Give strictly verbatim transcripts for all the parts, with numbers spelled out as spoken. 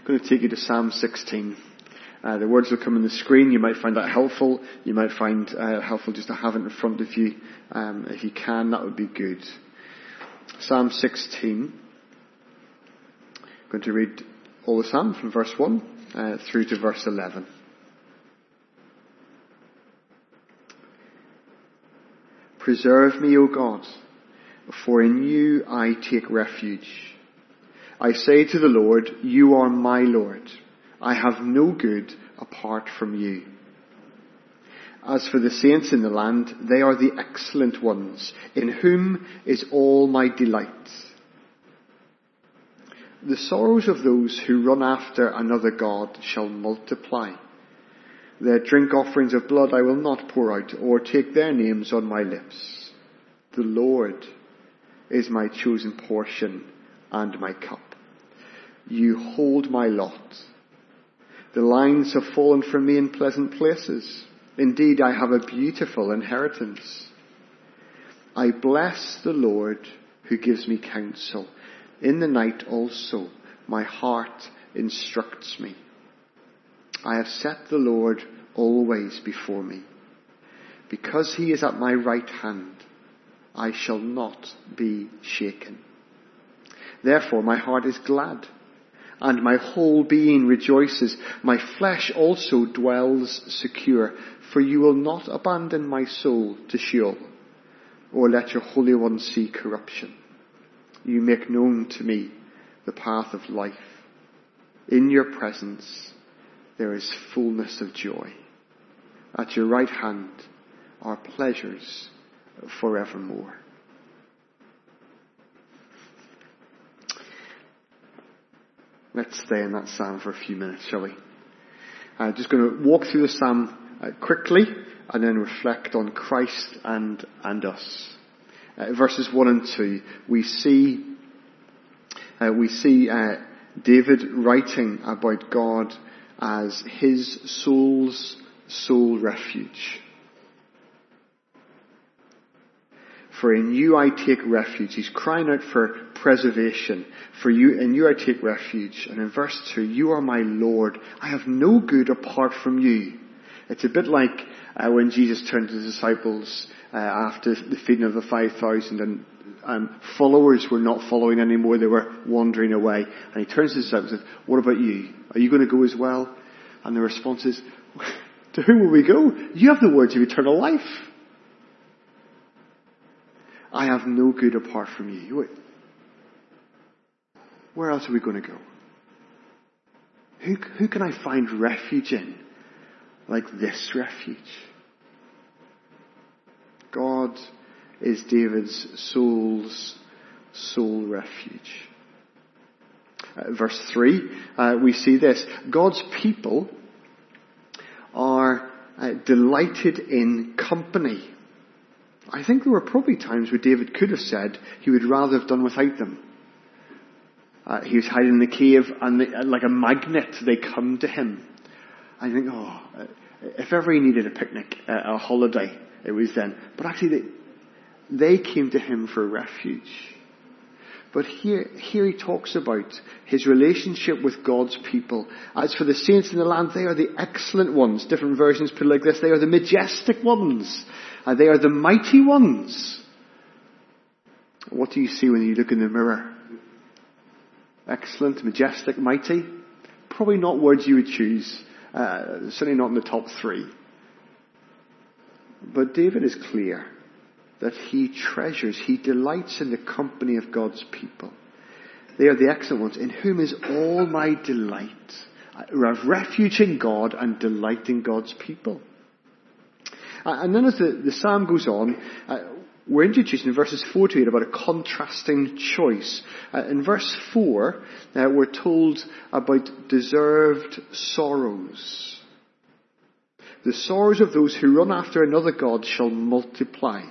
going to take you to Psalm sixteen. Uh, the words will come on the screen. You might find that helpful. You might find uh, helpful just to have it in front of you. Um, if you can, that would be good. Psalm sixteen. I'm going to read all the Psalm from verse one uh, through to verse eleven. Preserve me, O God, for in you I take refuge. I say to the Lord, you are my Lord. I have no good apart from you. As for the saints in the land, they are the excellent ones, in whom is all my delight. The sorrows of those who run after another god shall multiply. Their drink offerings of blood I will not pour out, or take their names on my lips. The Lord is my chosen portion and my cup. You hold my lot. The lines have fallen for me in pleasant places. Indeed, I have a beautiful inheritance. I bless the Lord who gives me counsel. In the night also my heart instructs me. I have set the Lord always before me. Because he is at my right hand, I shall not be shaken. Therefore my heart is glad, and my whole being rejoices. My flesh also dwells secure, for you will not abandon my soul to Sheol, or let your Holy One see corruption. You make known to me the path of life. In your presence there is fullness of joy. At your right hand are pleasures forevermore. Let's stay in that psalm for a few minutes, shall we? I'm just going to walk through the psalm uh, quickly and then reflect on Christ and and us. Uh, verses one and two, we see uh, we see uh, David writing about God as his soul's sole refuge. For in you I take refuge. He's crying out for preservation. For you, in you I take refuge. And in verse two, you are my Lord. I have no good apart from you. It's a bit like uh, when Jesus turned to the disciples uh, after the feeding of the five thousand, and um, followers were not following anymore. They were wandering away. And he turns to the disciples and says, what about you? Are you going to go as well? And the response is, to whom will we go? You have the words of eternal life. I have no good apart from you. Where else are we going to go? Who, who can I find refuge in like this refuge? God is David's soul's sole refuge. Uh, verse three, uh, we see this. God's people are uh, delighted in company. I think there were probably times where David could have said he would rather have done without them. Uh, he was hiding in the cave, and they, like a magnet, they come to him. I think, oh, if ever he needed a picnic, uh, a holiday, it was then. But actually, they, they came to him for refuge. But here, here he talks about his relationship with God's people. As for the saints in the land, they are the excellent ones. Different versions put it like this. They are the majestic ones. Uh, they are the mighty ones. What do you see when you look in the mirror? Excellent, majestic, mighty? Probably not words you would choose. Uh, certainly not in the top three. But David is clear that he treasures, he delights in the company of God's people. They are the excellent ones, in whom is all my delight. I have refuge in God and delight in God's people. Uh, and then as the, the psalm goes on, uh, we're introduced in verses four to eight about a contrasting choice. Uh, in verse four, uh, we're told about deserved sorrows. The sorrows of those who run after another god shall multiply.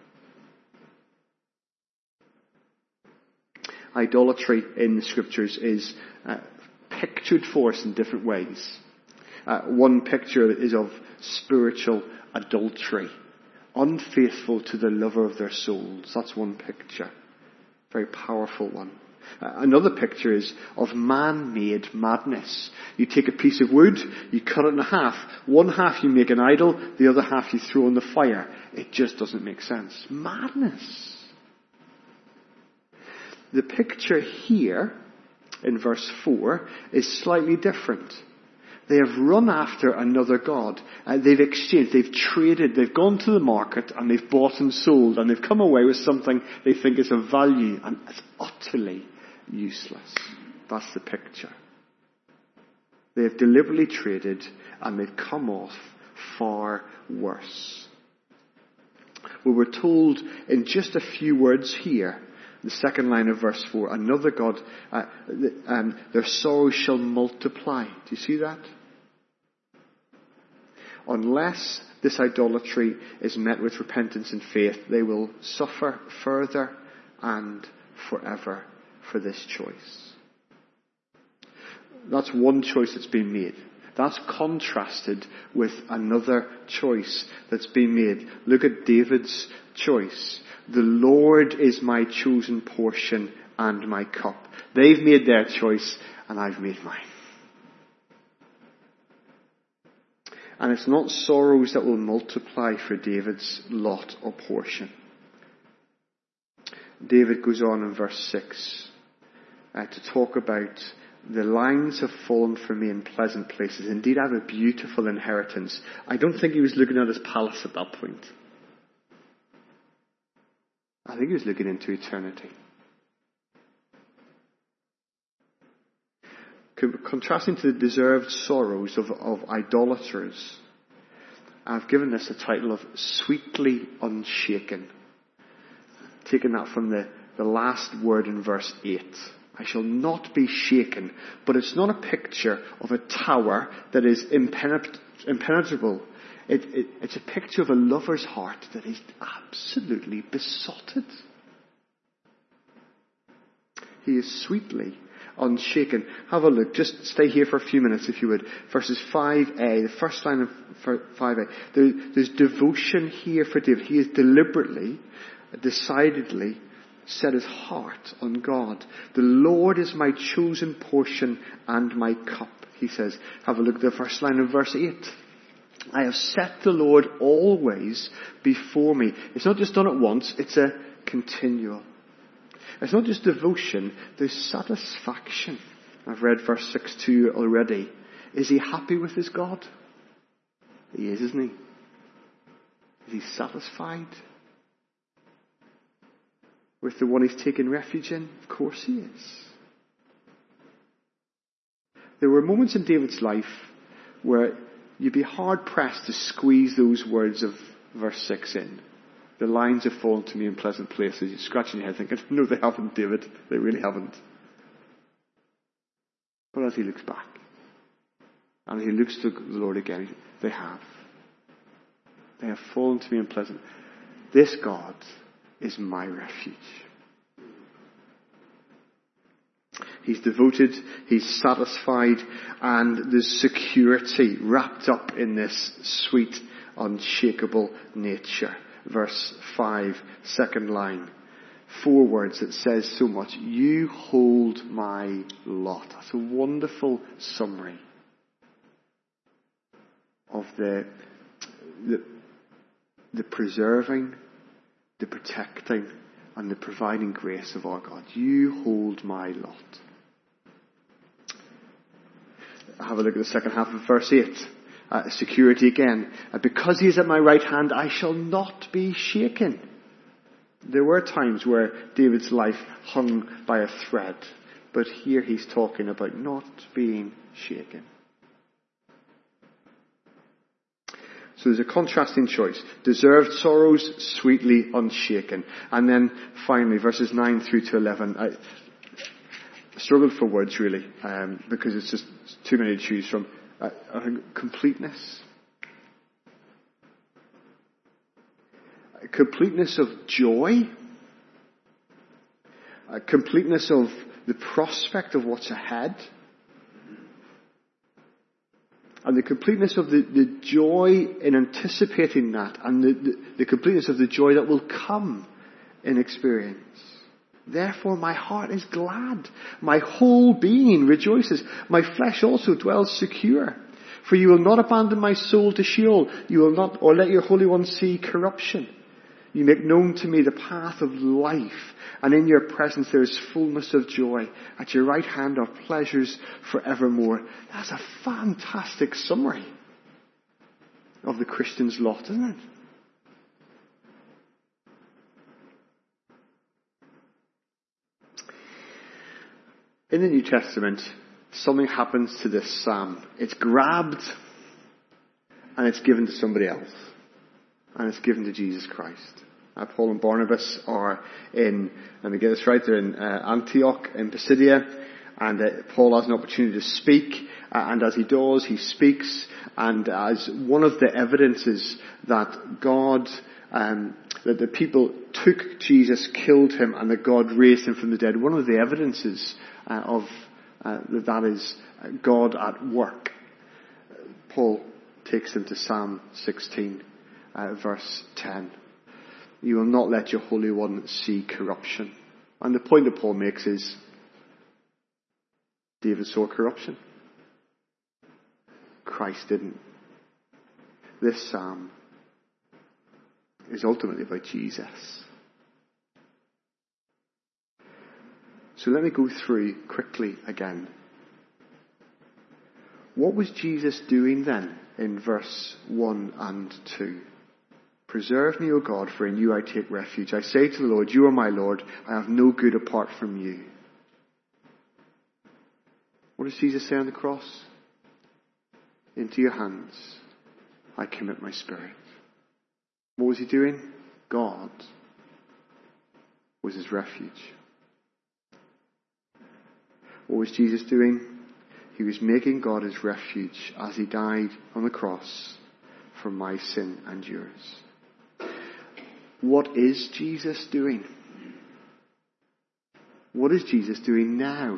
Idolatry in the scriptures is uh, pictured for us in different ways. Uh, one picture is of spiritual adultery. Unfaithful to the lover of their souls. That's one picture. Very powerful one. Uh, another picture is of man-made madness. You take a piece of wood, you cut it in half. One half you make an idol, the other half you throw in the fire. It just doesn't make sense. Madness. The picture here in verse four is slightly different. They have run after another god. Uh, they've exchanged, they've traded, they've gone to the market and they've bought and sold, and they've come away with something they think is of value, and it's utterly useless. That's the picture. They have deliberately traded and they've come off far worse. We were told in just a few words here, the second line of verse four, another god, uh, um, their sorrows shall multiply. Do you see that? Unless this idolatry is met with repentance and faith, they will suffer further and forever for this choice. That's one choice that's been made. That's contrasted with another choice that's been made. Look at David's choice. The Lord is my chosen portion and my cup. They've made their choice and I've made mine. And it's not sorrows that will multiply for David's lot or portion. David goes on in verse six uh, to talk about the lines have fallen for me in pleasant places. Indeed, I have a beautiful inheritance. I don't think he was looking at his palace at that point. I think he was looking into eternity. Contrasting to the deserved sorrows of, of idolaters, I've given this the title of Sweetly Unshaken. Taking that from the, the last word in verse eight. I shall not be shaken. But it's not a picture of a tower that is impenet- impenetrable. It, it, it's a picture of a lover's heart that is absolutely besotted. He is sweetly unshaken. Have a look. Just stay here for a few minutes if you would. Verses five a, the first line of five a. There, there's devotion here for David. He is deliberately, decidedly set his heart on God. The Lord is my chosen portion and my cup, he says. Have a look at the first line of verse eight. I have set the Lord always before me. It's not just done it once, it's a continual. It's not just devotion, there's satisfaction. I've read verse six two already. Is he happy with his God? He is, isn't he? Is he satisfied with the one he's taken refuge in? Of course he is. There were moments in David's life where you'd be hard pressed to squeeze those words of verse six in. The lines have fallen to me in pleasant places. You're scratching your head thinking, no, they haven't, David. They really haven't. But as he looks back, and he looks to the Lord again, they have. They have fallen to me in pleasant. This God is my refuge. He's devoted, he's satisfied, and there's security wrapped up in this sweet, unshakable nature. Verse five, second line. Four words that says so much. You hold my lot. That's a wonderful summary of the, the, the preserving, the protecting, and the providing grace of our God. You hold my lot. Have a look at the second half of verse eight. Uh, security again. Uh, because he is at my right hand, I shall not be shaken. There were times where David's life hung by a thread. But here he's talking about not being shaken. So there's a contrasting choice. Deserved sorrows, sweetly unshaken. And then finally, verses nine through to eleven. I struggled for words really, um, because it's just too many to choose from. Uh, uh, completeness. A completeness of joy. A completeness of the prospect of what's ahead. And the completeness of the, the joy in anticipating that, and the, the, the completeness of the joy that will come in experience. Therefore my heart is glad. My whole being rejoices. My flesh also dwells secure. For you will not abandon my soul to Sheol. You will not, or let your Holy One see corruption. You make known to me the path of life, and in your presence there is fullness of joy. At your right hand are pleasures forevermore. That's a fantastic summary of the Christian's lot, isn't it? In the New Testament, something happens to this psalm. It's grabbed and it's given to somebody else. And it's given to Jesus Christ. Uh, Paul and Barnabas are in, let me get this right, they're in uh, Antioch in Pisidia. And uh, Paul has an opportunity to speak. Uh, and as he does, he speaks. And as one of the evidences that God, um, that the people took Jesus, killed him, and that God raised him from the dead, one of the evidences uh, of uh, that that is God at work. Paul takes them to Psalm sixteen. Uh, verse ten. You will not let your Holy One see corruption. And the point that Paul makes is, David saw corruption. Christ didn't. This psalm is ultimately about Jesus. So let me go through quickly again. What was Jesus doing then in verse one and two? Preserve me, O God, for in you I take refuge. I say to the Lord, you are my Lord. I have no good apart from you. What does Jesus say on the cross? Into your hands I commit my spirit. What was he doing? God was his refuge. What was Jesus doing? He was making God his refuge as he died on the cross for my sin and yours. What is Jesus doing? What is Jesus doing now?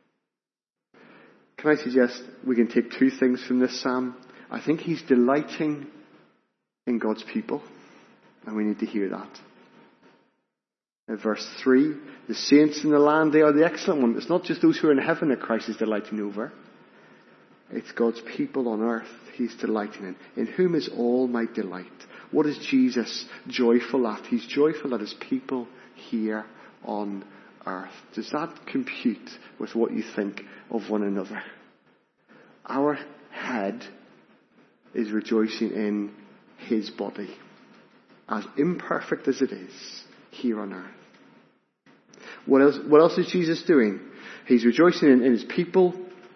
Can I suggest we can take two things from this psalm? I think he's delighting in God's people, and we need to hear that. In verse three, the saints in the land, they are the excellent one. It's not just those who are in heaven that Christ is delighting over. It's God's people on earth he's delighting in. In whom is all my delight. What is Jesus joyful at? He's joyful at his people here on earth. Does that compute with what you think of one another? Our head is rejoicing in his body, as imperfect as it is, here on earth. What else, what else is Jesus doing? He's rejoicing in, in his people.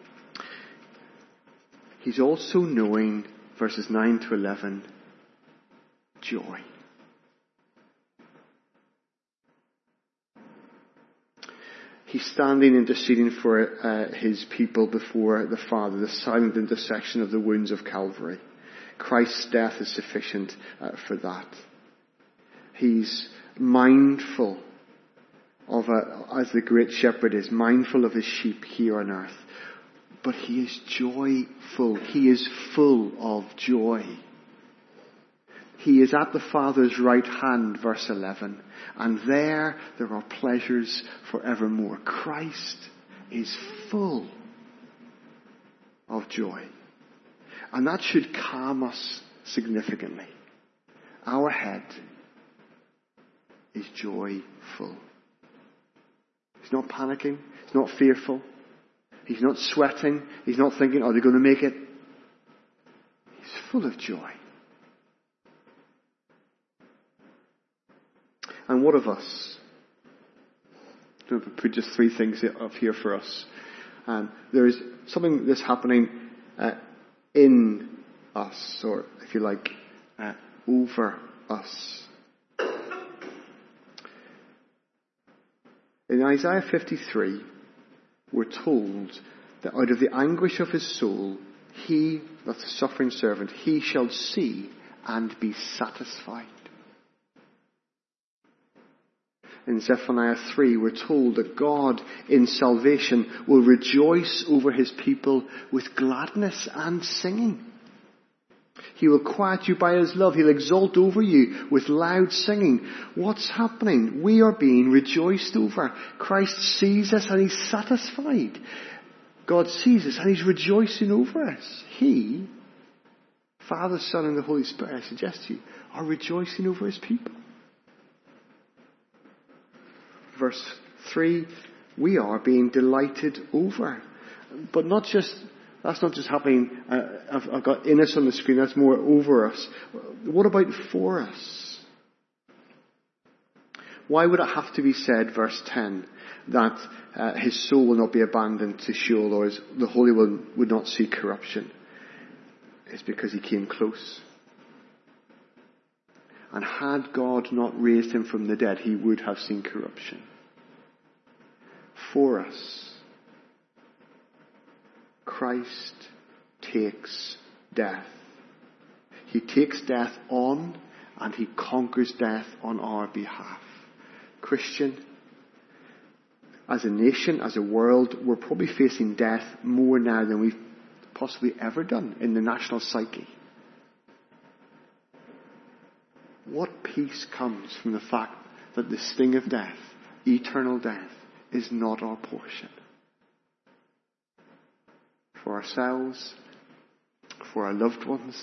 He's also knowing, verses nine to eleven, joy. He's standing interceding for uh, his people before the Father, the silent intercession of the wounds of Calvary. Christ's death is sufficient uh, for that. He's mindful of, a, as the great shepherd is, mindful of his sheep here on earth. But he is joyful. He is full of joy. He is at the Father's right hand, verse eleven. And there, there are pleasures forevermore. Christ is full of joy. And that should calm us significantly. Our head is joyful. He's not panicking. He's not fearful. He's not sweating. He's not thinking, are they going to make it? He's full of joy. And what of us? I'm going to put just three things up here for us. Um, there is something that's happening uh, in us, or if you like, uh, over us. In Isaiah fifty-three, we're told that out of the anguish of his soul, he, that's the suffering servant, he shall see and be satisfied. In Zephaniah three, we're told that God in salvation will rejoice over his people with gladness and singing. He will quiet you by his love. He'll exult over you with loud singing. What's happening? We are being rejoiced over. Christ sees us and he's satisfied. God sees us and he's rejoicing over us. He, Father, Son, and the Holy Spirit, I suggest to you, are rejoicing over his people. Verse three, we are being delighted over. But not just, that's not just happening, uh, I've, I've got in us on the screen, that's more over us. What about for us? Why would it have to be said, verse ten, that uh, his soul will not be abandoned to Sheol, or his, the Holy One would not see corruption? It's because he came close. And had God not raised him from the dead, he would have seen corruption. For us, Christ takes death. He takes death on, and he conquers death on our behalf. Christian, as a nation, as a world, we're probably facing death more now than we've possibly ever done in the national psyche. What peace comes from the fact that the sting of death, eternal death, is not our portion? For ourselves, for our loved ones.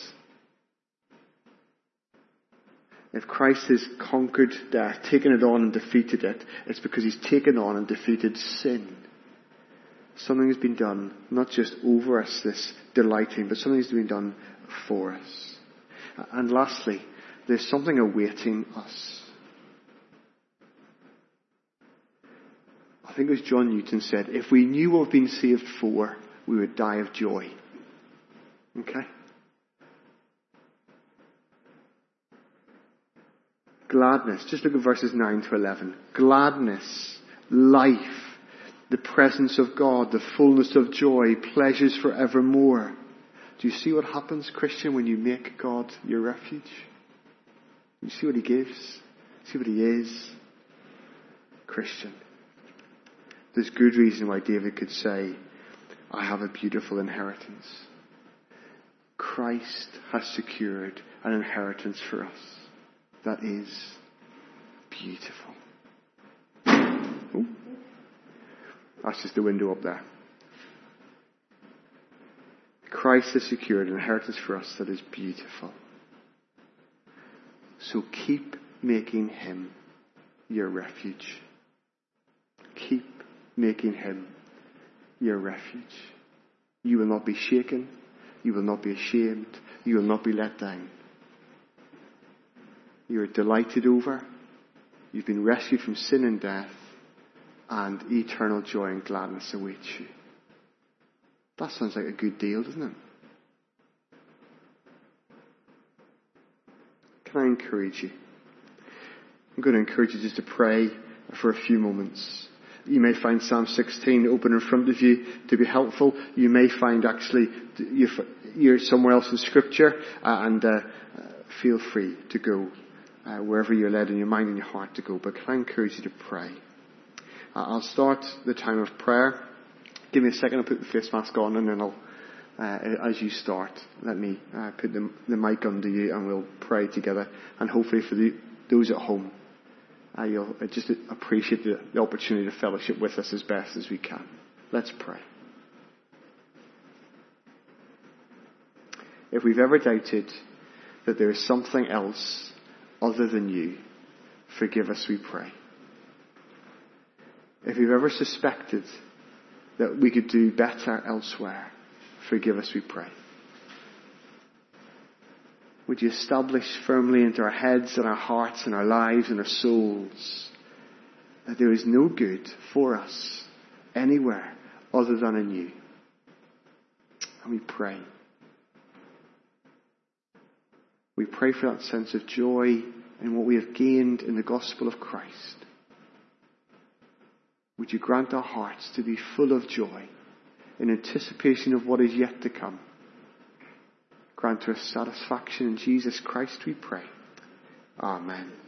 If Christ has conquered death, taken it on and defeated it, it's because he's taken on and defeated sin. Something has been done, not just over us, this delighting, but something has been done for us. And lastly, there's something awaiting us. I think it was John Newton said, if we knew what we've been saved for, we would die of joy. Okay? Gladness. Just look at verses nine to eleven. Gladness, life, the presence of God, the fullness of joy, pleasures forevermore. Do you see what happens, Christian, when you make God your refuge? You see what he gives? See what he is? Christian. There's good reason why David could say, I have a beautiful inheritance. Christ has secured an inheritance for us that is beautiful. Ooh. That's just the window up there. Christ has secured an inheritance for us that is beautiful. So keep making him your refuge. Keep making him your refuge. You will not be shaken. You will not be ashamed. You will not be let down. You are delighted over. You've been rescued from sin and death, and eternal joy and gladness awaits you. That sounds like a good deal, doesn't it? Can I encourage you? I'm going to encourage you just to pray for a few moments. You may find Psalm sixteen open in front of you to be helpful. You may find actually you're somewhere else in Scripture, uh, and uh, feel free to go uh, wherever you're led in your mind and your heart to go. But can I encourage you to pray? Uh, I'll start the time of prayer. Give me a second, I'll put the face mask on, and then I'll, uh, as you start, let me uh, put the, the mic under you and we'll pray together. And hopefully for the, those at home, uh, you'll uh, just appreciate the, the opportunity to fellowship with us as best as we can. Let's pray. If we've ever doubted that there is something else other than you, forgive us, we pray. If we've ever suspected that we could do better elsewhere, forgive us, we pray. Would you establish firmly into our heads and our hearts and our lives and our souls that there is no good for us anywhere other than in you. And we pray. We pray for that sense of joy in what we have gained in the gospel of Christ. Would you grant our hearts to be full of joy in anticipation of what is yet to come. Grant us satisfaction in Jesus Christ, we pray. Amen.